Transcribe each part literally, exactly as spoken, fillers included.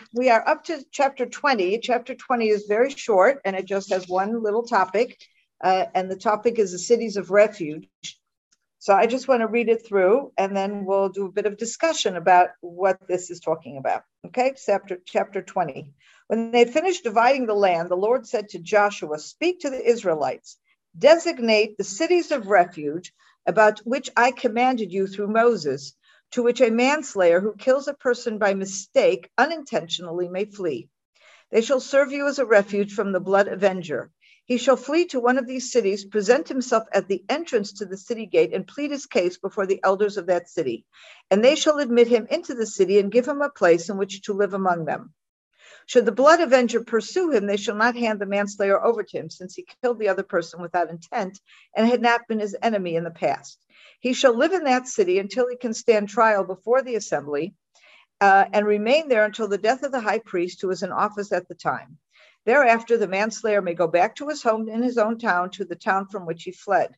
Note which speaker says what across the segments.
Speaker 1: we are up to chapter twenty. Chapter twenty is very short, and it just has one little topic, uh, and the topic is the cities of refuge. So I just want to read it through, and then we'll do a bit of discussion about what this is talking about. Okay, chapter, chapter twenty. When they finished dividing the land, the Lord said to Joshua, "Speak to the Israelites, designate the cities of refuge about which I commanded you through Moses, to which a manslayer who kills a person by mistake unintentionally may flee. They shall serve you as a refuge from the blood avenger. He shall flee to one of these cities, present himself at the entrance to the city gate, and plead his case before the elders of that city. And they shall admit him into the city and give him a place in which to live among them. Should the blood avenger pursue him, they shall not hand the manslayer over to him, since he killed the other person without intent and had not been his enemy in the past. He shall live in that city until he can stand trial before the assembly, uh, and remain there until the death of the high priest who is in office at the time. Thereafter, the manslayer may go back to his home in his own town, to the town from which he fled."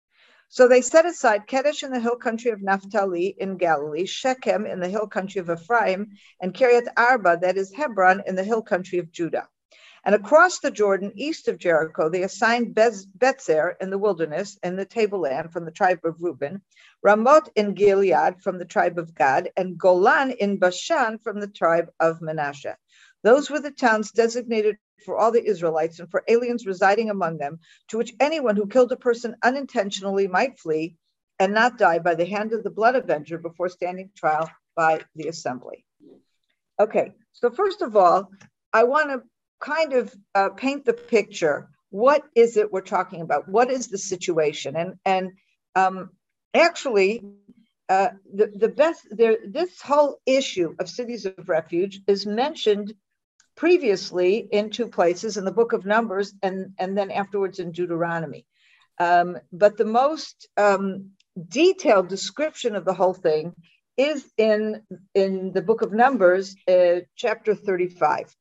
Speaker 1: So they set aside Kedesh in the hill country of Naphtali in Galilee, Shechem in the hill country of Ephraim, and Kiryat Arba, that is Hebron, in the hill country of Judah. And across the Jordan, east of Jericho, they assigned Bez- Betzer in the wilderness, in the tableland, from the tribe of Reuben, Ramoth in Gilead from the tribe of Gad, and Golan in Bashan from the tribe of Manasseh. Those were the towns designated for all the Israelites and for aliens residing among them, to which anyone who killed a person unintentionally might flee and not die by the hand of the blood avenger before standing trial by the assembly. Okay, so first of all, I want to kind of uh, paint the picture. What is it we're talking about? What is the situation? And and um, actually, uh, the, the best, there, this whole issue of cities of refuge is mentioned previously in two places, in the book of Numbers and, and then afterwards in Deuteronomy. Um, but the most um, detailed description of the whole thing is in, in the book of Numbers, uh, chapter thirty-five.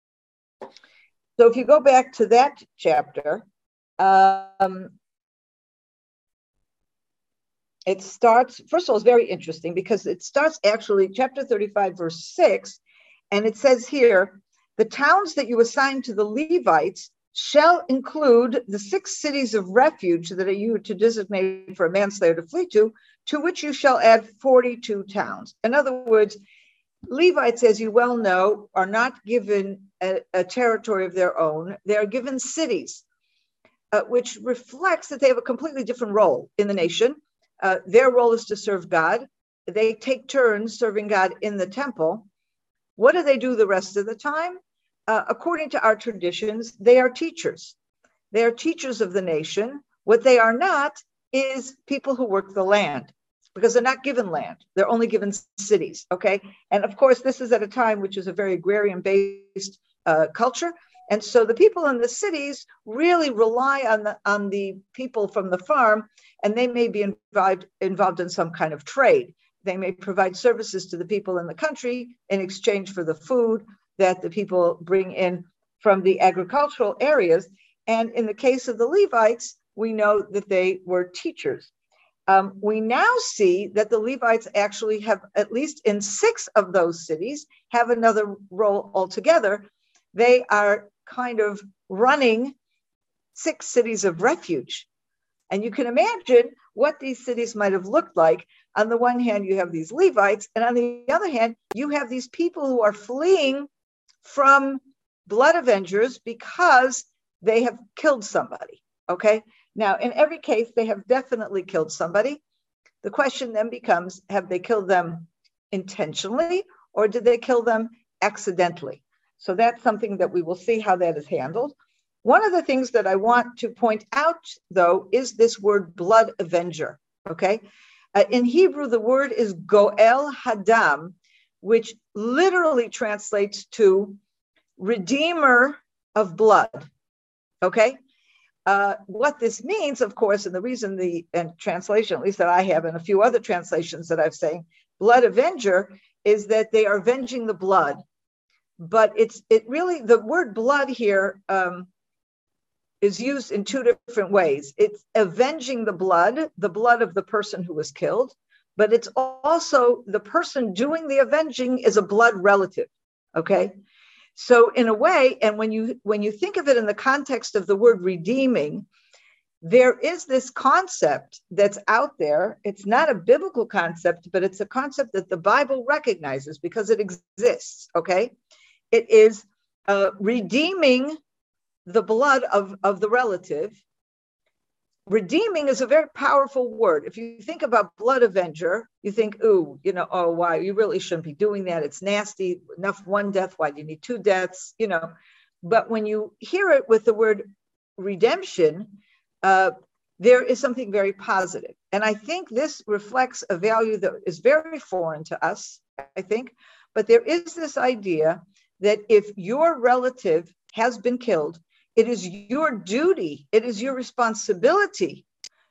Speaker 1: So if you go back to that chapter, um, it starts, first of all, it's very interesting because it starts actually chapter thirty-five, verse six, and it says here, "The towns that you assign to the Levites shall include the six cities of refuge that are you to designate for a manslayer to flee to, to which you shall add forty-two towns." In other words, Levites, as you well know, are not given a, a territory of their own. They are given cities, uh, which reflects that they have a completely different role in the nation. Uh, their role is to serve God. They take turns serving God in the temple. What do they do the rest of the time? Uh, according to our traditions, they are teachers. They are teachers of the nation. What they are not is people who work the land, because they're not given land. They're only given cities, okay? And of course, this is at a time which is a very agrarian-based uh, culture. And so the people in the cities really rely on the, on the people from the farm, and they may be involved, involved in some kind of trade. They may provide services to the people in the country in exchange for the food that the people bring in from the agricultural areas. And in the case of the Levites, we know that they were teachers. Um, we now see that the Levites actually have, at least in six of those cities, have another role altogether. They are kind of running six cities of refuge. And you can imagine what these cities might have looked like. On the one hand, you have these Levites, and on the other hand, you have these people who are fleeing from blood avengers because they have killed somebody, okay? Now, in every case, they have definitely killed somebody. The question then becomes, have they killed them intentionally, or did they kill them accidentally? So that's something that we will see how that is handled. One of the things that I want to point out, though, is this word blood avenger, okay? Uh, in Hebrew, the word is goel hadam, which literally translates to redeemer of blood, okay? Uh, what this means, of course, and the reason the and translation, at least that I have, and a few other translations that I've saying, blood avenger, is that they are avenging the blood. But it's it really, the word blood here um, is used in two different ways. It's avenging the blood, the blood of the person who was killed, but it's also the person doing the avenging is a blood relative, Okay. So in a way, and when you when you think of it in the context of the word redeeming, there is this concept that's out there. It's not a biblical concept, but it's a concept that the Bible recognizes because it exists. Okay. It is uh, redeeming the blood of, of the relative. Redeeming is a very powerful word. If you think about blood avenger, you think, ooh, you know, oh, why? You really shouldn't be doing that. It's nasty. Enough one death. Why do you need two deaths? You know, but when you hear it with the word redemption, uh, there is something very positive. And I think this reflects a value that is very foreign to us, I think. But there is this idea that if your relative has been killed, it is your duty, it is your responsibility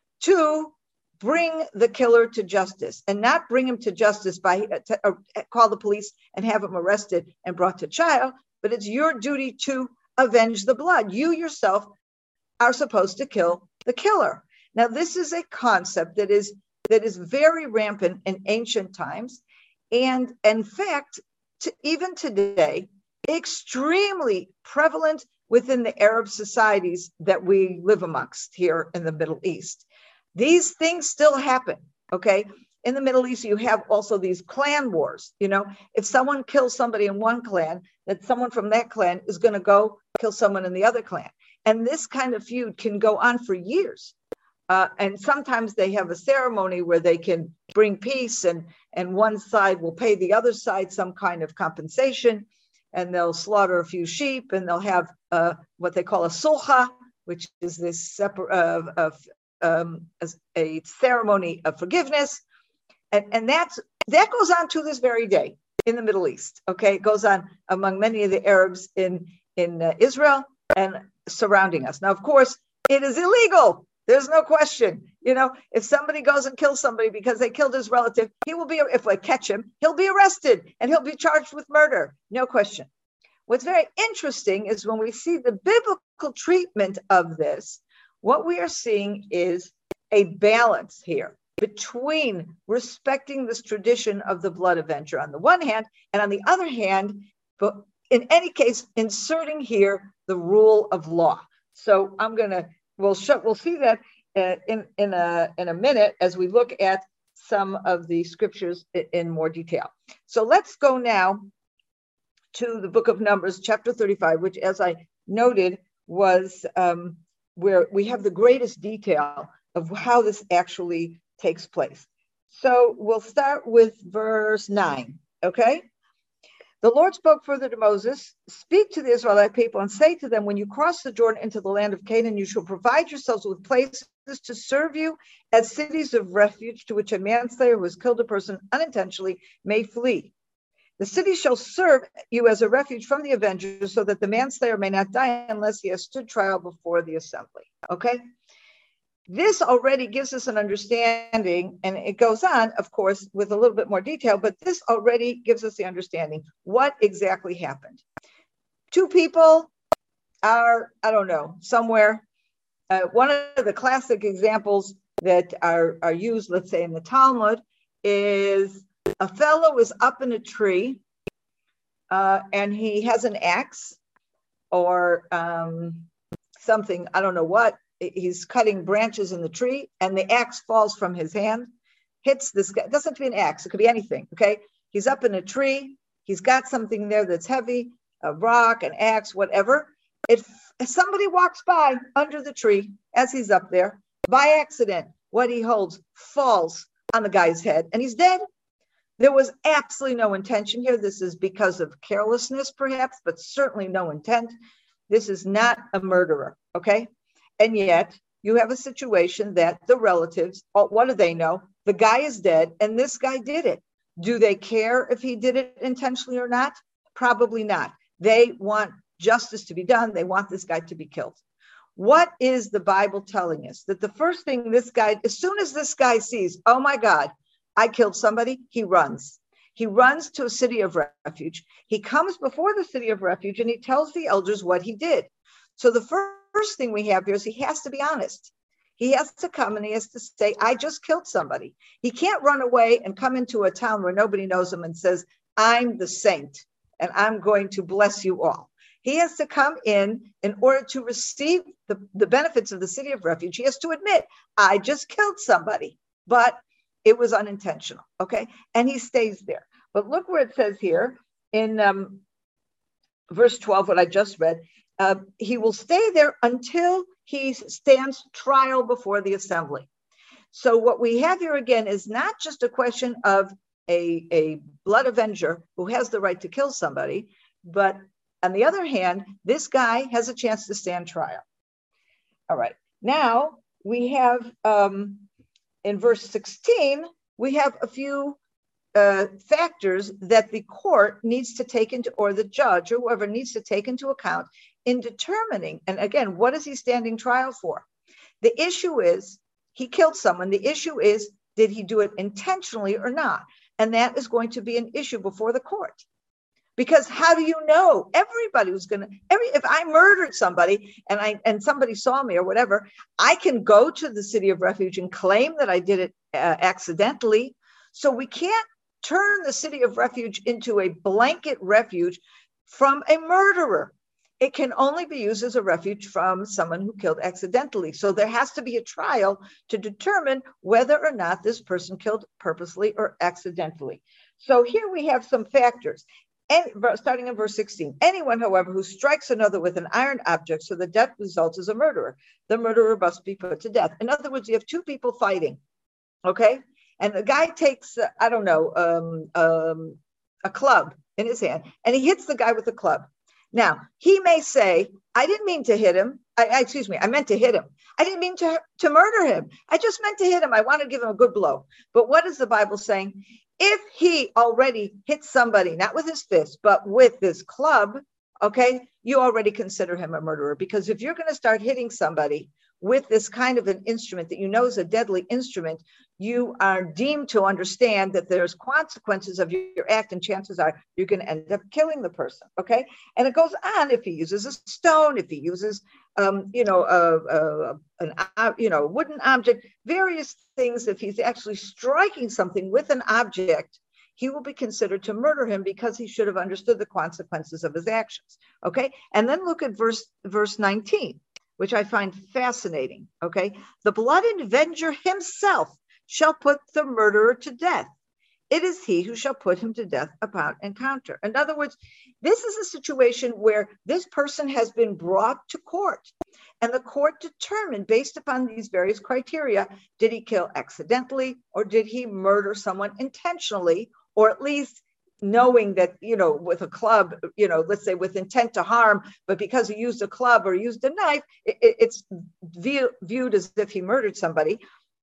Speaker 1: to bring the killer to justice, and not bring him to justice by uh, to, uh, call the police and have him arrested and brought to trial, but it's your duty to avenge the blood. You yourself are supposed to kill the killer. Now, this is a concept that is that is very rampant in ancient times, and in fact, to, even today, extremely prevalent within the Arab societies that we live amongst here in the Middle East. These things still happen, okay? In the Middle East, you have also these clan wars. You know, if someone kills somebody in one clan, that someone from that clan is going to go kill someone in the other clan. And this kind of feud can go on for years. Uh, and sometimes they have a ceremony where they can bring peace, and, and one side will pay the other side some kind of compensation, and they'll slaughter a few sheep, and they'll have uh, what they call a sulha, which is this separate uh, of um, a ceremony of forgiveness, and and that's that goes on to this very day in the Middle East. Okay, it goes on among many of the Arabs in in uh, Israel and surrounding us. Now, of course, it is illegal. There's no question. You know, if somebody goes and kills somebody because they killed his relative, he will be, if we catch him, he'll be arrested and he'll be charged with murder. No question. What's very interesting is when we see the biblical treatment of this, what we are seeing is a balance here between respecting this tradition of the blood avenger on the one hand, and on the other hand, but in any case, inserting here the rule of law. So I'm going to We'll show, we'll see that uh, in in a in a minute as we look at some of the scriptures in, in more detail. So let's go now to the book of Numbers, chapter thirty-five, which, as I noted, was um, where we have the greatest detail of how this actually takes place. So we'll start with verse nine. Okay. The Lord spoke further to Moses, speak to the Israelite people and say to them, when you cross the Jordan into the land of Canaan, you shall provide yourselves with places to serve you as cities of refuge to which a manslayer who has killed a person unintentionally may flee. The city shall serve you as a refuge from the avenger so that the manslayer may not die unless he has stood trial before the assembly. Okay? This already gives us an understanding, and it goes on, of course, with a little bit more detail, but this already gives us the understanding what exactly happened. Two people are, I don't know, somewhere. Uh, one of the classic examples that are, are used, let's say in the Talmud, is a fellow is up in a tree uh, and he has an axe or um, something, I don't know what. He's cutting branches in the tree and the axe falls from his hand, hits this guy. It doesn't have to be an axe. It could be anything. Okay. He's up in a tree. He's got something there that's heavy, a rock, an axe, whatever. If somebody walks by under the tree as he's up there by accident, what he holds falls on the guy's head and he's dead. There was absolutely no intention here. This is because of carelessness, perhaps, but certainly no intent. This is not a murderer. Okay. And yet you have a situation that the relatives, what do they know? The guy is dead and this guy did it. Do they care if he did it intentionally or not? Probably not. They want justice to be done. They want this guy to be killed. What is the Bible telling us? That the first thing this guy, as soon as this guy sees, oh my God, I killed somebody, he runs. He runs to a city of refuge. He comes before the city of refuge and he tells the elders what he did. So the first First thing we have here is he has to be honest. He has to come and he has to say, I just killed somebody. He can't run away and come into a town where nobody knows him and says, I'm the saint. and I'm going to bless you all. He has to come in in order to receive the, the benefits of the city of refuge. He has to admit, I just killed somebody, but it was unintentional, okay? And he stays there. But look where it says here in um, verse twelve, what I just read, uh, he will stay there until he stands trial before the assembly. So what we have here again is not just a question of a, a blood avenger who has the right to kill somebody, but on the other hand, this guy has a chance to stand trial. All right, now we have um, in verse sixteen, we have a few uh, factors that the court needs to take into, or the judge or whoever needs to take into account in determining, and again, what is he standing trial for? The issue is, he killed someone. The issue is, did he do it intentionally or not? And that is going to be an issue before the court. Because how do you know? Everybody was going to, every, if I murdered somebody and I and somebody saw me or whatever, I can go to the city of refuge and claim that I did it uh, accidentally. So we can't turn the city of refuge into a blanket refuge from a murderer. It can only be used as a refuge from someone who killed accidentally. So there has to be a trial to determine whether or not this person killed purposely or accidentally. So here we have some factors. And starting in verse sixteen, anyone, however, who strikes another with an iron object so the death results as a murderer, the murderer must be put to death. In other words, you have two people fighting, okay? And the guy takes, uh, I don't know, um, um, a club in his hand, and he hits the guy with the club. Now, he may say, I didn't mean to hit him. I, I, excuse me, I meant to hit him. I didn't mean to, to murder him. I just meant to hit him. I want to give him a good blow. But what is the Bible saying? If he already hit somebody, not with his fist, but with this club, okay, you already consider him a murderer. Because if you're going to start hitting somebody with this kind of an instrument that you know is a deadly instrument, you are deemed to understand that there's consequences of your, your act, and chances are you're going to end up killing the person, okay? And it goes on if he uses a stone, if he uses, um, you know, a, a, an, uh, you know, wooden object, various things. If he's actually striking something with an object, he will be considered to murder him because he should have understood the consequences of his actions, okay? And then look at verse, verse nineteen, which I find fascinating, okay? The blood avenger himself shall put the murderer to death. It is he who shall put him to death upon encounter. In other words, this is a situation where this person has been brought to court, and the court determined based upon these various criteria, did he kill accidentally or did he murder someone intentionally, or at least knowing that, you know, with a club, you know, let's say with intent to harm, but because he used a club or used a knife, it, it's view, viewed as if he murdered somebody.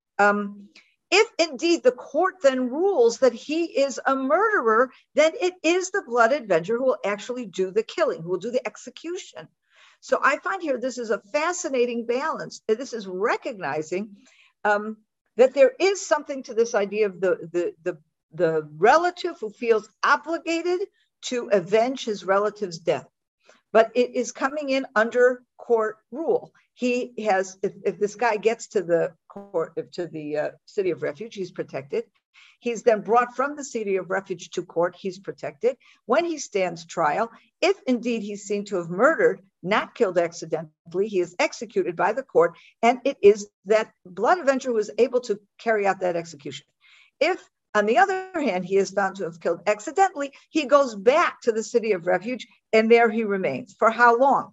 Speaker 1: Um, if indeed the court then rules that he is a murderer, then it is the blood avenger who will actually do the killing, who will do the execution. So I find here this is a fascinating balance. This is recognizing um, that there is something to this idea of the, the, the the relative who feels obligated to avenge his relative's death. But it is coming in under court rule. He has, if, if this guy gets to the court, to the uh, city of refuge, he's protected. He's then brought from the city of refuge to court, he's protected. When he stands trial, if indeed he's seen to have murdered, not killed accidentally, he is executed by the court, and it is that blood avenger who is able to carry out that execution. If on the other hand, he is found to have killed accidentally, he goes back to the city of refuge, and there he remains. For how long?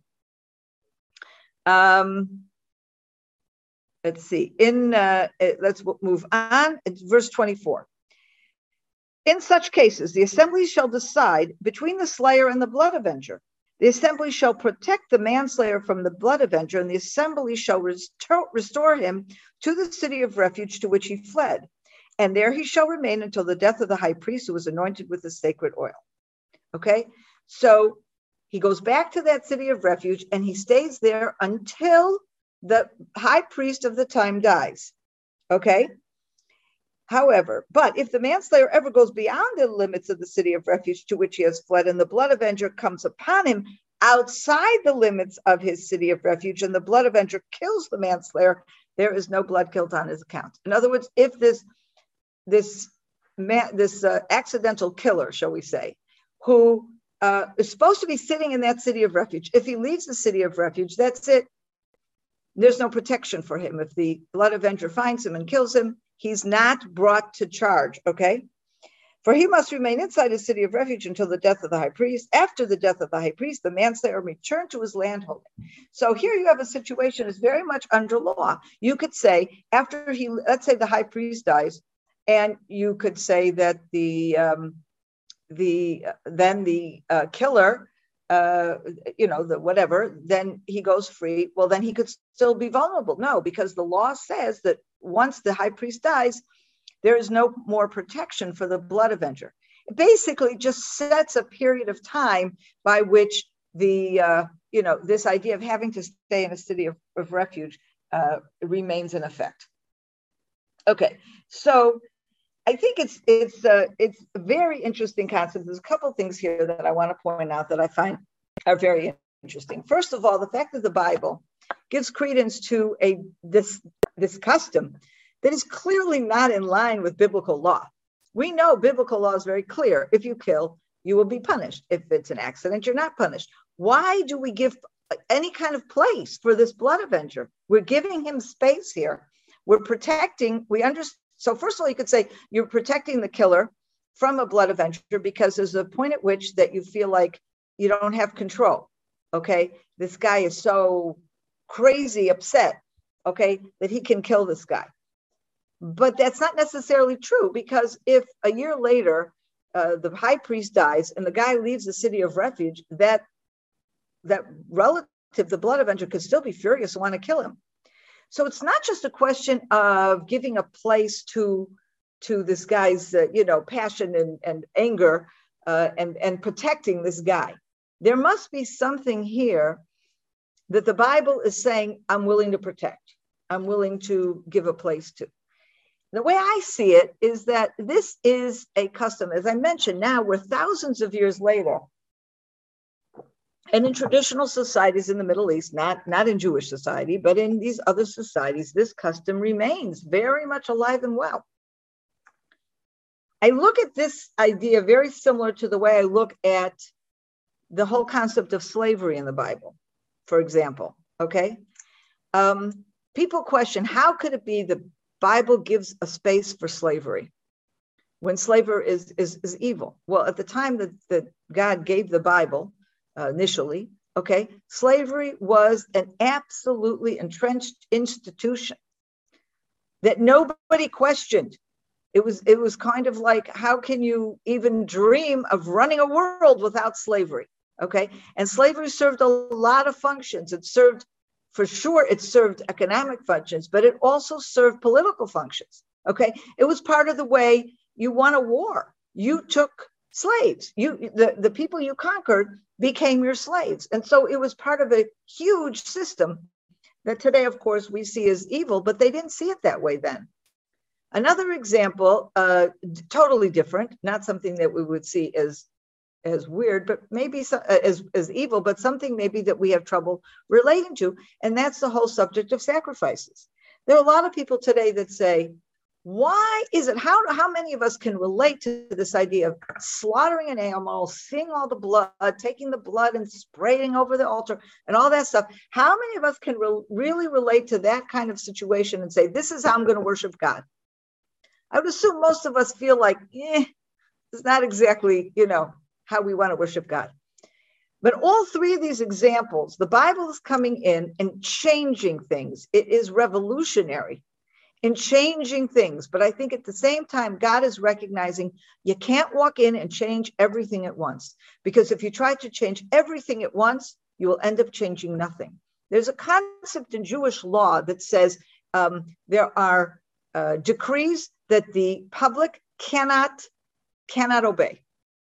Speaker 1: Um, let's see. In uh, let's move on. It's verse twenty-four. In such cases, the assembly shall decide between the slayer and the blood avenger. The assembly shall protect the manslayer from the blood avenger, and the assembly shall restore, restore him to the city of refuge to which he fled. And there he shall remain until the death of the high priest who was anointed with the sacred oil. Okay, so he goes back to that city of refuge and he stays there until the high priest of the time dies. Okay, however, but if the manslayer ever goes beyond the limits of the city of refuge to which he has fled, and the blood avenger comes upon him outside the limits of his city of refuge, and the blood avenger kills the manslayer, there is no blood guilt on his account. In other words, if this this man, this uh, accidental killer, shall we say, who uh, is supposed to be sitting in that city of refuge. If he leaves the city of refuge, that's it. There's no protection for him. If the blood avenger finds him and kills him, he's not brought to charge, okay? For he must remain inside his city of refuge until the death of the high priest. After the death of the high priest, the manslayer returned to his landholding. So here you have a situation that's very much under law. You could say, after he, let's say the high priest dies, and you could say that the, um, the then the uh, killer, uh, you know, the whatever, then he goes free. Well, then he could still be vulnerable. No, because the law says that once the high priest dies, there is no more protection for the blood avenger. It basically just sets a period of time by which the, uh, you know, this idea of having to stay in a city of, of refuge uh, remains in effect. Okay, so I think it's it's uh, it's a very interesting concept. There's a couple of things here that I want to point out that I find are very interesting. First of all, the fact that the Bible gives credence to a this this custom that is clearly not in line with biblical law. We know biblical law is very clear. If you kill, you will be punished. If it's an accident, you're not punished. Why do we give any kind of place for this blood avenger? We're giving him space here. We're protecting, we understand. So first of all, you could say you're protecting the killer from a blood avenger because there's a point at which that you feel like you don't have control, okay? This guy is so crazy upset, okay, that he can kill this guy. But that's not necessarily true, because if a year later uh, the high priest dies and the guy leaves the city of refuge, that that relative, the blood avenger, could still be furious and want to kill him. So it's not just a question of giving a place to to this guy's uh, you know passion and, and anger uh, and and protecting this guy. There must be something here that the Bible is saying, I'm willing to protect. I'm willing to give a place to. The way I see it is that this is a custom. As I mentioned, now we're thousands of years later. And in traditional societies in the Middle East, not, not in Jewish society, but in these other societies, this custom remains very much alive and well. I look at this idea very similar to the way I look at the whole concept of slavery in the Bible, for example, okay? Um, people question, how could it be the Bible gives a space for slavery when slavery is, is, is evil? Well, at the time that, that God gave the Bible, uh, initially, okay, slavery was an absolutely entrenched institution that nobody questioned. It was, it was kind of like, how can you even dream of running a world without slavery? Okay, and slavery served a lot of functions. It served, for sure, it served economic functions, but it also served political functions. Okay, it was part of the way you won a war. You took slaves. You, the, the people you conquered became your slaves. And so it was part of a huge system that today, of course, we see as evil, but they didn't see it that way then. Another example, uh, totally different, not something that we would see as as weird, but maybe so, uh, as, as evil, but something maybe that we have trouble relating to. And that's the whole subject of sacrifices. There are a lot of people today that say, why is it, how, how many of us can relate to this idea of slaughtering an animal, seeing all the blood, taking the blood and spraying over the altar and all that stuff? How many of us can re- really relate to that kind of situation and say, this is how I'm going to worship God? I would assume most of us feel like, eh, it's not exactly, you know, how we want to worship God. But all three of these examples, the Bible is coming in and changing things. It is revolutionary in changing things. But I think at the same time, God is recognizing you can't walk in and change everything at once. Because if you try to change everything at once, you will end up changing nothing. There's a concept in Jewish law that says um, there are uh, decrees that the public cannot, cannot obey.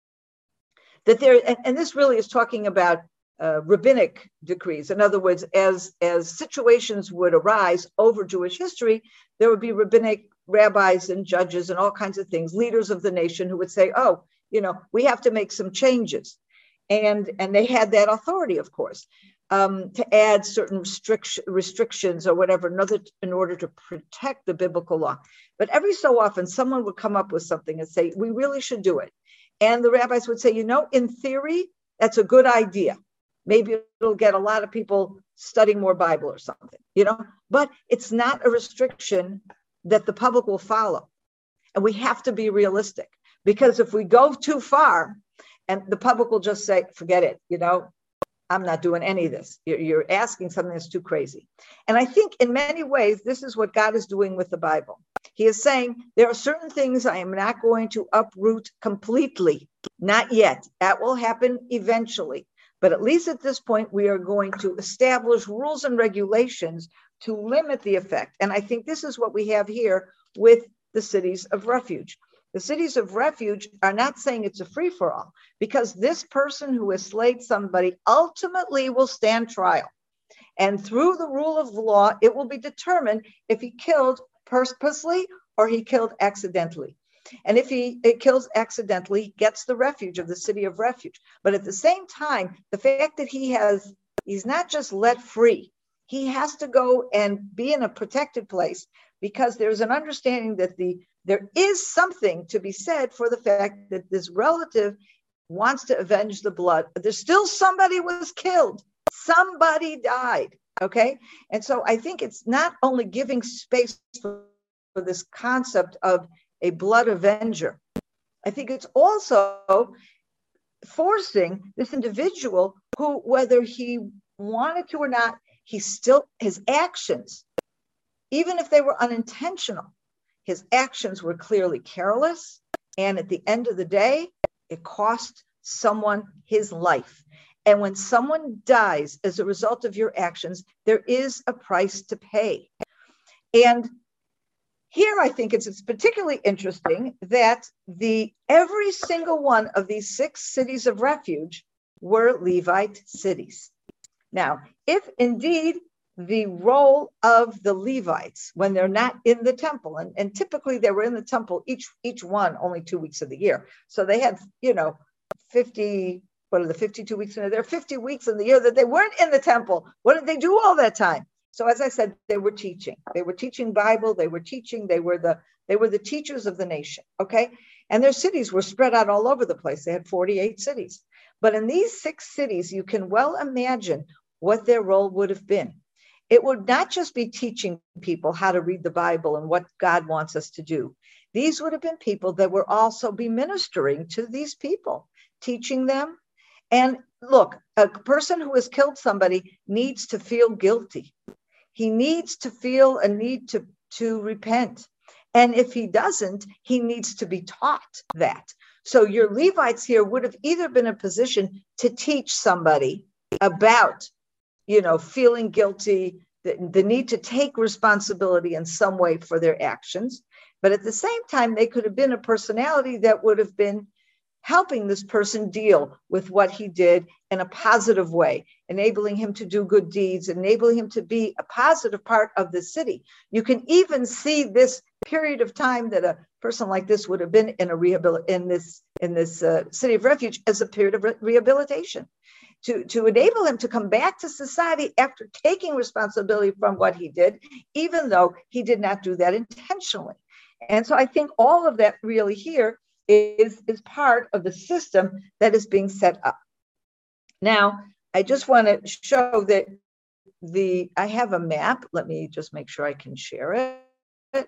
Speaker 1: That there, and, and this really is talking about uh, rabbinic decrees. In other words, as, as situations would arise over Jewish history, there would be rabbinic rabbis and judges and all kinds of things, leaders of the nation who would say, oh, you know, we have to make some changes. And, and they had that authority, of course, um, to add certain restriction, restrictions or whatever in order, in order to protect the biblical law. But every so often, someone would come up with something and say, we really should do it. And the rabbis would say, you know, in theory, That's a good idea. Maybe it'll get a lot of people studying more Bible or something, you know, but it's not a restriction that the public will follow. And we have to be realistic, because if we go too far and the public will just say, forget it, you know, I'm not doing any of this. You're, you're asking something that's too crazy. And I think in many ways, this is what God is doing with the Bible. He is saying, there are certain things I am not going to uproot completely. Not yet. That will happen eventually. But at least at this point, we are going to establish rules and regulations to limit the effect. And I think this is what we have here with the cities of refuge. The cities of refuge are not saying it's a free-for-all, because this person who has slayed somebody ultimately will stand trial. And through the rule of law, it will be determined if he killed purposely or he killed accidentally. And if he it kills accidentally, he gets the refuge of the city of refuge. But at the same time, the fact that he has, he's not just let free, he has to go and be in a protected place, because there's an understanding that the there is something to be said for the fact that this relative wants to avenge the blood. There's still somebody was killed. Somebody died, okay? And so I think it's not only giving space for, for this concept of a blood avenger. I think it's also forcing this individual who, whether he wanted to or not, he still, his actions, even if they were unintentional, his actions were clearly careless. And at the end of the day, it cost someone his life. And when someone dies as a result of your actions, there is a price to pay. And here, I think it's, it's particularly interesting that the every single one of these six cities of refuge were Levite cities. Now, if indeed the role of the Levites, when they're not in the temple, and, and typically they were in the temple, each each one only two weeks of the year. So they had, you know, fifty, what are the fifty-two weeks in a year? There are fifty weeks in the year that they weren't in the temple. What did they do all that time? So as I said, they were teaching. They were teaching Bible. They were teaching. They were the they were the teachers of the nation. Okay, and their cities were spread out all over the place. They had forty-eight cities. But in these six cities, you can well imagine what their role would have been. It would not just be teaching people how to read the Bible and what God wants us to do. These would have been people that would also be ministering to these people, teaching them. And look, a person who has killed somebody needs to feel guilty. He needs to feel a need to, to repent. And if he doesn't, he needs to be taught that. So your Levites here would have either been in a position to teach somebody about, you know, feeling guilty, the, the need to take responsibility in some way for their actions. But at the same time, they could have been a personality that would have been helping this person deal with what he did in a positive way, enabling him to do good deeds, enabling him to be a positive part of the city. You can even see this period of time that a person like this would have been in a rehabil- in this in this uh, city of refuge as a period of re- rehabilitation. To, to enable him to come back to society after taking responsibility from what he did, even though he did not do that intentionally. And so I think all of that really here is, is part of the system that is being set up. Now, I just want to show that the, I have a map. Let me just make sure I can share it.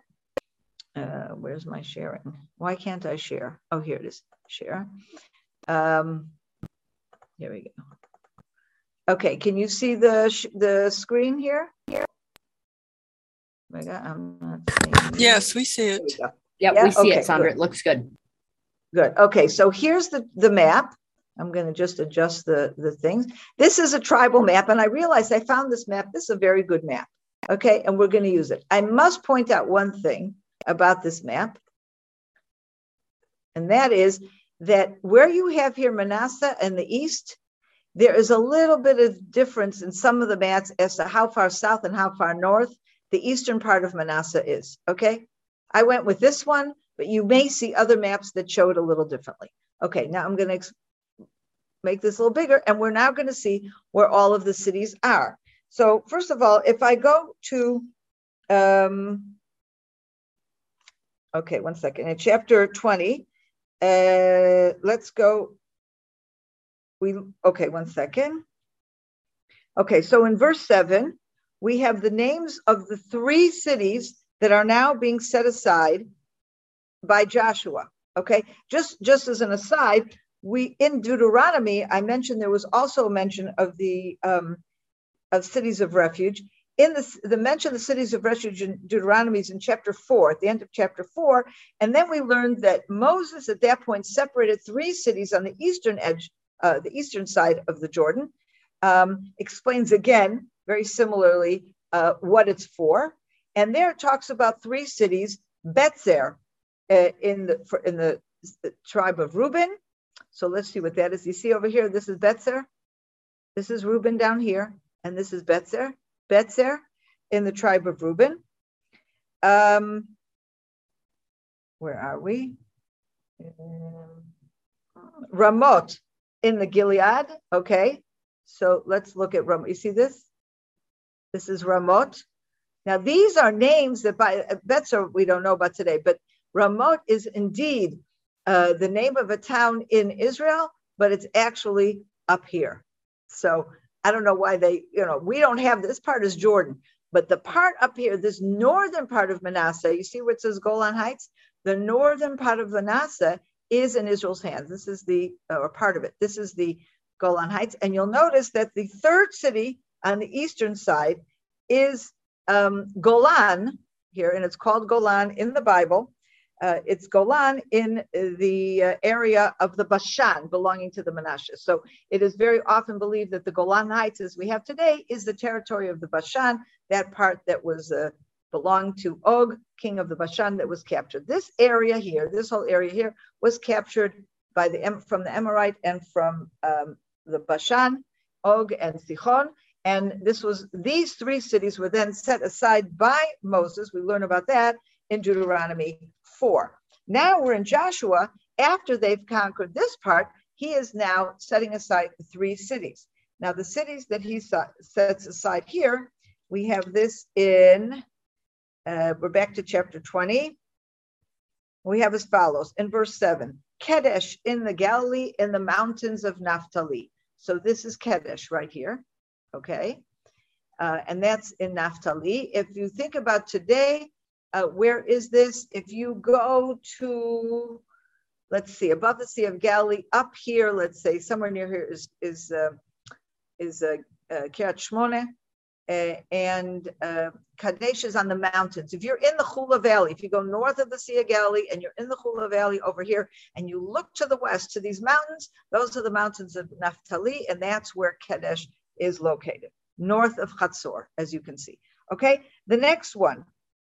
Speaker 1: Uh, where's my sharing? Why can't I share? Oh, here it is, share. Um, here we go. Okay, can you see the sh the screen here? Here. Oh my God, I'm not seeing it.
Speaker 2: Yes, we see it.
Speaker 3: Yep,
Speaker 1: yeah,
Speaker 3: we see
Speaker 1: okay,
Speaker 3: it, Sandra.
Speaker 1: Good.
Speaker 3: It looks good.
Speaker 1: Good. Okay, so here's the, the map. I'm going to just adjust the, the things. This is a tribal map, and I realized I found this map. This is a very good map. Okay, and we're going to use it. I must point out one thing about this map, and that is that where you have here Manasseh in the east, there is a little bit of difference in some of the maps as to how far south and how far north the eastern part of Manasseh is, okay? I went with this one, but you may see other maps that show it a little differently. Okay, now I'm gonna make this a little bigger, and we're now gonna see where all of the cities are. So first of all, if I go to, um, okay, one second, in chapter twenty, uh, let's go, we, okay, one second. Okay, so in verse seven, we have the names of the three cities that are now being set aside by Joshua. Okay, just, just as an aside, we in Deuteronomy, I mentioned there was also a mention of the um, of cities of refuge. In the, the mention of the cities of refuge in Deuteronomy is in chapter four, at the end of chapter four. And then we learned that Moses at that point separated three cities on the eastern edge, uh, the eastern side of the Jordan. Um, explains again, very similarly, uh, what it's for. And there it talks about three cities, Betzer uh, in, the, for, in the, the tribe of Reuben. So let's see what that is. You see over here, this is Betzer. This is Reuben down here. And this is Betzer. Betzer in the tribe of Reuben. Um, where are we? Um, Ramot in the Gilead. Okay. So let's look at Ramot. You see this? This is Ramot. Now, these are names that by Betzer we don't know about today, but Ramot is indeed uh, the name of a town in Israel, but it's actually up here. So I don't know why they, you know, we don't have, this part is Jordan, but the part up here, this northern part of Manasseh, you see where it says Golan Heights? The northern part of Manasseh is in Israel's hands. This is the, or part of it. This is the Golan Heights. And you'll notice that the third city on the eastern side is um, Golan here, and it's called Golan in the Bible. Uh, it's Golan in the uh, area of the Bashan belonging to the Menashe. So it is very often believed that the Golan Heights, as we have today, is the territory of the Bashan, that part that was uh, belonged to Og, king of the Bashan, that was captured. This area here, this whole area here, was captured by the from the Amorite and from um, the Bashan, Og and Sichon. And this was, these three cities were then set aside by Moses. We learn about that in Deuteronomy four. Now we're in Joshua. After they've conquered this part, he is now setting aside the three cities. Now the cities that he sets aside here, we have this in, uh, we're back to chapter twenty. We have as follows in verse seven, Kedesh in the Galilee in the mountains of Naphtali. So this is Kedesh right here. Okay, uh, and that's in Naphtali. If you think about today, uh, where is this? If you go to, let's see, above the Sea of Galilee, up here, let's say somewhere near here is is uh, is uh, uh, Kiryat Shmone, uh, and uh, Kadesh is on the mountains. If you're in the Chula Valley, if you go north of the Sea of Galilee and you're in the Chula Valley over here, and you look to the west to these mountains, those are the mountains of Naphtali, and that's where Kadesh is located, north of Chatzor, as you can see. Okay, the next one,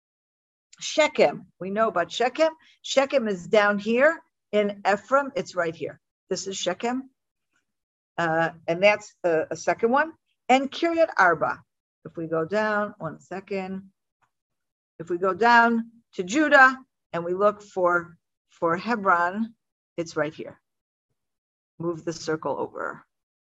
Speaker 1: Shechem. We know about Shechem. Shechem is down here in Ephraim. It's right here. This is Shechem. Uh, and that's a, a second one. And Kiryat Arba. If we go down, one second. If we go down to Judah and we look for, for Hebron, it's right here. Move the circle over.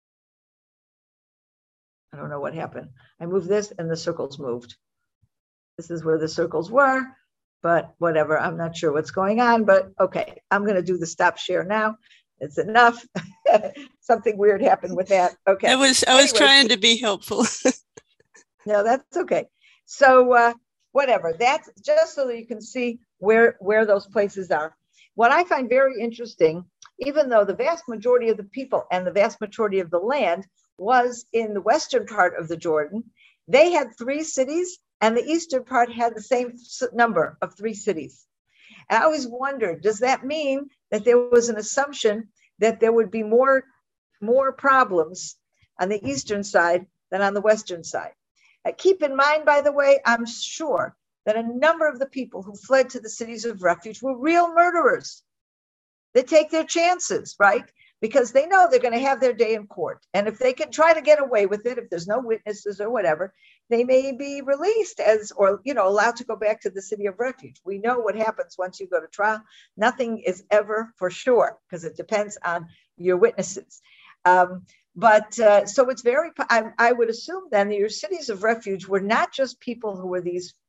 Speaker 1: I don't know what happened. I moved this and the circles moved. This is where the circles were, but whatever. I'm not sure what's going on, but okay. I'm going to do the stop share now. It's enough. Something weird happened with that. Okay.
Speaker 2: I was, I was anyway, trying to be helpful.
Speaker 1: No, that's okay. So uh, whatever. That's just so that you can see where, where those places are. What I find very interesting, even though the vast majority of the people and the vast majority of the land was in the western part of the Jordan, they had three cities, and the eastern part had the same number of three cities. And I always wondered, does that mean that there was an assumption that there would be more, more problems on the eastern side than on the western side? Uh, keep in mind, by the way, I'm sure that a number of the people who fled to the cities of refuge were real murderers. They take their chances, right? Because they know they're going to have their day in court. And if they can try to get away with it, if there's no witnesses or whatever, they may be released as, or, you know, allowed to go back to the city of refuge. We know what happens once you go to trial. Nothing is ever for sure because it depends on your witnesses. Um, but uh, so it's very, I, I would assume then that your cities of refuge were not just people who were these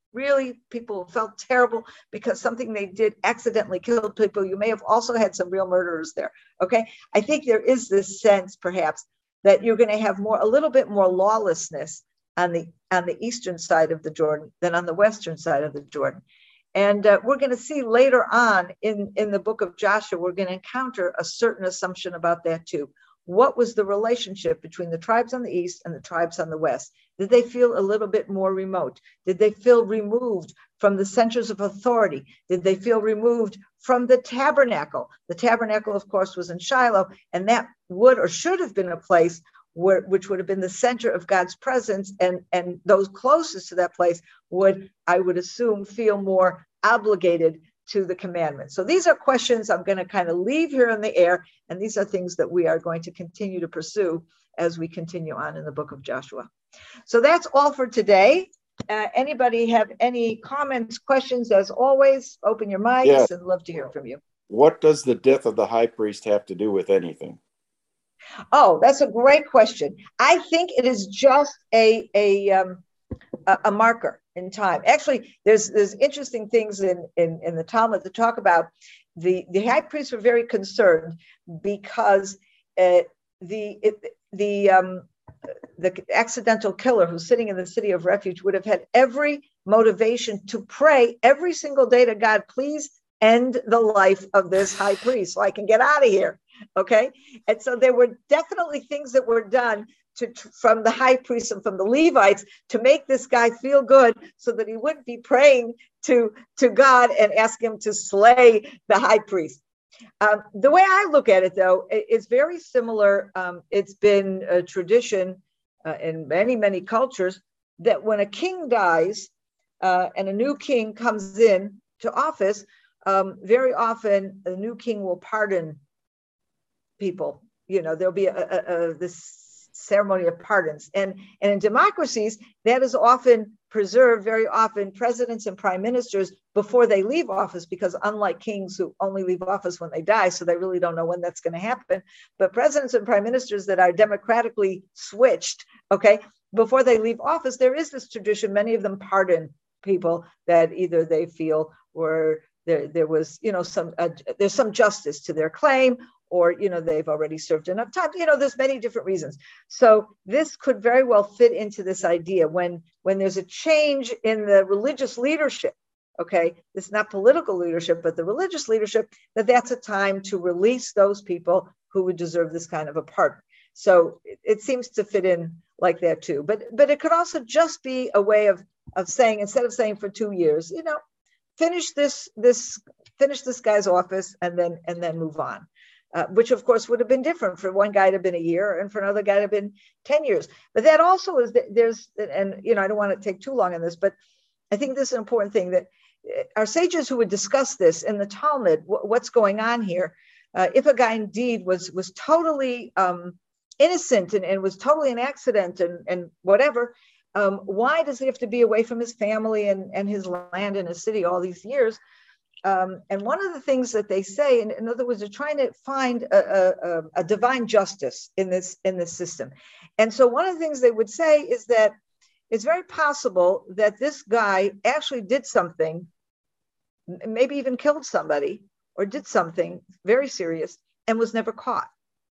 Speaker 1: really people felt terrible because something they did accidentally killed people. You may have also had some real murderers there. Okay. I think there is this sense perhaps that you're going to have more, a little bit more lawlessness on the, on the eastern side of the Jordan than on the western side of the Jordan. And uh, we're going to see later on in, in the book of Joshua, we're going to encounter a certain assumption about that too. What was the relationship between the tribes on the east and the tribes on the west? Did they feel a little bit more remote? Did they feel removed from the centers of authority? Did they feel removed from the tabernacle? The tabernacle, of course, was in Shiloh, and that would or should have been a place where, which would have been the center of God's presence, and, and those closest to that place would, I would assume, feel more obligated to the commandments. So these are questions I'm going to kind of leave here in the air, and these are things that we are going to continue to pursue as we continue on in the book of Joshua. So that's all for today. Uh, anybody have any comments, questions? As always, open your mics, yeah. and love to hear from you.
Speaker 3: What does the death of the high priest have to do with anything?
Speaker 1: Oh, that's a great question. I think it is just a a um, a, a marker in time. Actually, there's there's interesting things in, in, in the Talmud to talk about. The, the high priests were very concerned because uh, the it, the um, the accidental killer who's sitting in the city of refuge would have had every motivation to pray every single day to God, please end the life of this high priest so I can get out of here. Okay. And so there were definitely things that were done to, to, from the high priests and from the Levites to make this guy feel good so that he wouldn't be praying to, to God and ask him to slay the high priest. Um, the way I look at it, though, it, it's very similar. Um, it's been a tradition uh, in many, many cultures that when a king dies uh, and a new king comes in to office, um, very often a new king will pardon people. You know, there'll be a, a, a, this ceremony of pardons. And, and in democracies, that is often preserved, very often presidents and prime ministers before they leave office, because unlike kings who only leave office when they die, so they really don't know when that's going to happen, but presidents and prime ministers that are democratically switched, okay, before they leave office, there is this tradition, many of them pardon people that either they feel were there, there was, you know, some, uh, there's some justice to their claim, or, you know, they've already served enough time. You know, there's many different reasons. So this could very well fit into this idea when, when there's a change in the religious leadership, okay, it's not political leadership, but the religious leadership, that that's a time to release those people who would deserve this kind of a pardon. So it, it seems to fit in like that too. But, but it could also just be a way of, of saying, instead of saying for two years, you know, finish this, this, finish this guy's office and then, and then move on. Uh, which of course would have been different for one guy to have been a year and for another guy to have been ten years. But that also is, that there's, and you know, I don't want to take too long on this, but I think this is an important thing, that our sages who would discuss this in the Talmud, w- what's going on here, uh, if a guy indeed was, was totally um, innocent and, and was totally an accident and, and whatever, um, why does he have to be away from his family and, and his land and his city all these years? Um, and one of the things that they say, in, in other words, they're trying to find a, a, a divine justice in this, in this system. And so one of the things they would say is that it's very possible that this guy actually did something, maybe even killed somebody or did something very serious and was never caught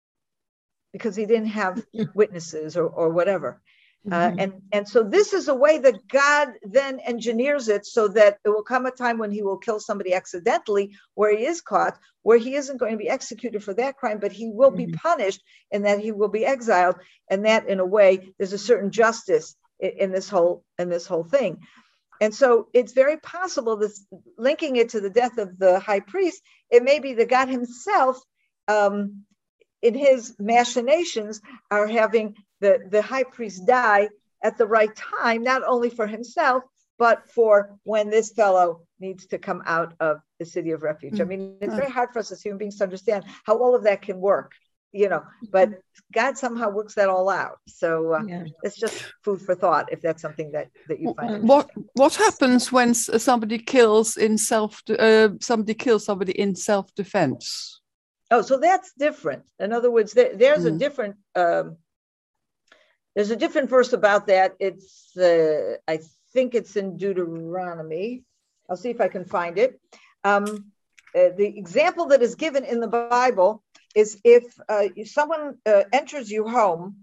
Speaker 1: because he didn't have witnesses or, or whatever. Uh, and, and so this is a way that God then engineers it so that it will come a time when he will kill somebody accidentally where he is caught, where he isn't going to be executed for that crime, but he will be punished and that he will be exiled. And that in a way, there's a certain justice in, in this whole, in this whole thing. And so it's very possible this, linking it to the death of the high priest, it may be that God himself, um, in his machinations, are having the, the high priest die at the right time, not only for himself, but for when this fellow needs to come out of the city of refuge. I mean, it's very hard for us as human beings to understand how all of that can work, you know, but God somehow works that all out. So uh, yeah. It's just food for thought, if that's something that, that you find.
Speaker 4: What what happens when somebody kills in self, uh, somebody kills somebody in self-defense?
Speaker 1: Oh, so that's different. In other words, there, there's mm. a different, um, there's a different verse about that. It's, uh, I think it's in Deuteronomy. I'll see if I can find it. Um, uh, the example that is given in the Bible is if uh, someone uh, enters your home,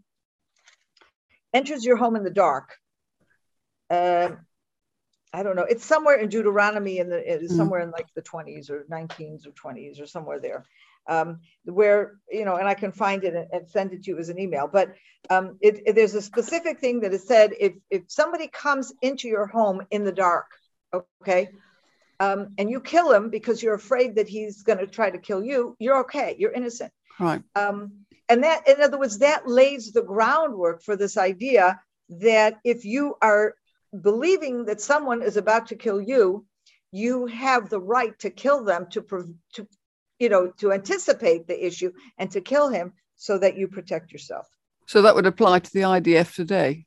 Speaker 1: enters your home in the dark. Uh, I don't know. It's somewhere in Deuteronomy, in the it's somewhere in like the twenties or nineteens or twenties or somewhere there, um, where, you know, and I can find it and, and send it to you as an email. But um, it, it, there's a specific thing that is said if if somebody comes into your home in the dark, okay, um, and you kill him because you're afraid that he's going to try to kill you, you're okay. You're innocent.
Speaker 4: Right.
Speaker 1: Um, and that, in other words, that lays the groundwork for this idea that if you are believing that someone is about to kill you, you have the right to kill them, to, to, you know, to anticipate the issue and to kill him so that you protect yourself.
Speaker 4: So that would apply to the I D F today.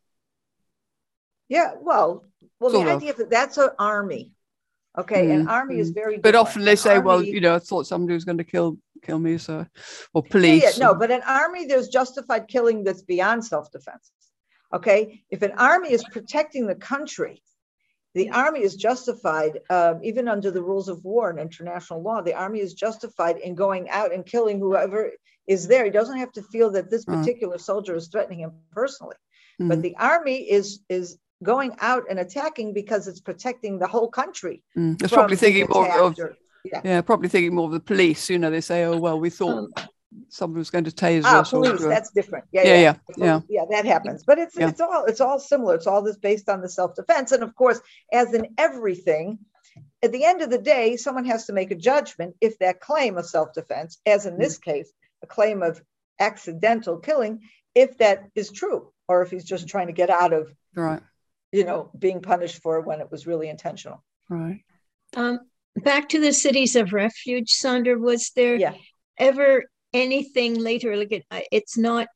Speaker 1: Yeah, well, well,
Speaker 4: Sort
Speaker 1: the
Speaker 4: of.
Speaker 1: idea that that's an army. Okay,
Speaker 4: Mm,
Speaker 1: an army
Speaker 4: mm.
Speaker 1: is very
Speaker 4: But
Speaker 1: different.
Speaker 4: often they
Speaker 1: An
Speaker 4: say,
Speaker 1: army,
Speaker 4: well, you know, I thought somebody was going to kill kill me, so, or
Speaker 1: yeah,
Speaker 4: police.
Speaker 1: yeah, no, but an army, there's justified killing that's beyond self-defense. Okay, if an army is protecting the country, the army is justified, um, even under the rules of war and international law, the army is justified in going out and killing whoever is there. He doesn't have to feel that this particular soldier is threatening him personally.
Speaker 4: Mm.
Speaker 1: But the army is is going out and attacking because it's protecting the whole country.
Speaker 4: Mm. It's probably thinking more of,
Speaker 1: or, yeah.
Speaker 4: yeah, probably thinking more of the police. You know, they say, oh, well, we thought
Speaker 5: Um,
Speaker 4: someone was going to tase
Speaker 1: Ah,
Speaker 4: us. or
Speaker 1: police,
Speaker 4: do a-
Speaker 1: that's different. Yeah,
Speaker 4: Yeah,
Speaker 1: yeah,
Speaker 4: yeah, yeah.
Speaker 1: yeah, that happens. But it's
Speaker 4: Yeah.
Speaker 1: it's all it's all similar. It's all this based on the self-defense. And of course, as in everything, at the end of the day, someone has to make a judgment if that claim of self-defense, as in this case, a claim of accidental killing, if that is true, or if he's just trying to get out of,
Speaker 4: Right,
Speaker 1: you know, being punished for when it was really intentional.
Speaker 4: right.
Speaker 5: Um, back to the cities of refuge, Sandra, was there
Speaker 1: Yeah.
Speaker 5: ever anything later, like it, it's not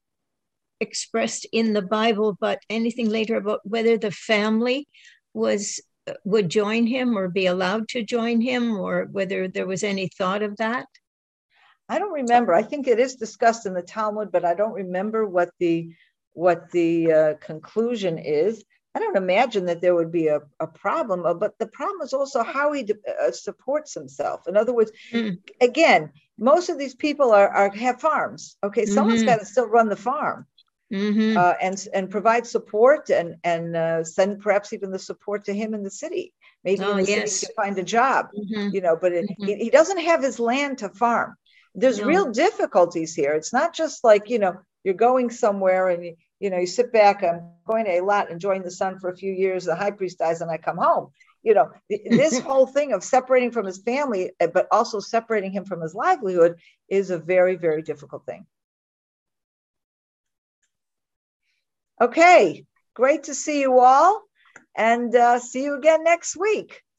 Speaker 5: expressed in the Bible, but anything later about whether the family was would join him or be allowed to join him, or whether there was any thought of that?
Speaker 1: I don't remember. I think it is discussed in the Talmud, but I don't remember what the what the uh, conclusion is. I don't imagine that there would be a, a problem, uh, but the problem is also how he uh, supports himself. In other words,
Speaker 5: Mm.
Speaker 1: again, most of these people are, are have farms. Okay, someone's
Speaker 5: Mhm.
Speaker 1: got to still run the farm
Speaker 5: Mm-hmm.
Speaker 1: uh, and and provide support and and uh, send perhaps even the support to him in the city. Maybe
Speaker 5: Oh,
Speaker 1: in the
Speaker 5: yes.
Speaker 1: city he can find a job.
Speaker 5: Mm-hmm.
Speaker 1: You know, but it,
Speaker 5: Mhm.
Speaker 1: he, he doesn't have his land to farm. There's
Speaker 5: No.
Speaker 1: real difficulties here. It's not just like, you know, you're going somewhere and you, you know, you sit back, I'm going to a lot, enjoying the sun for a few years, the high priest dies and I come home. You know, th- this whole thing of separating from his family, uh, but also separating him from his livelihood is a very, very difficult thing. Okay, great to see you all, and uh, see you again next week.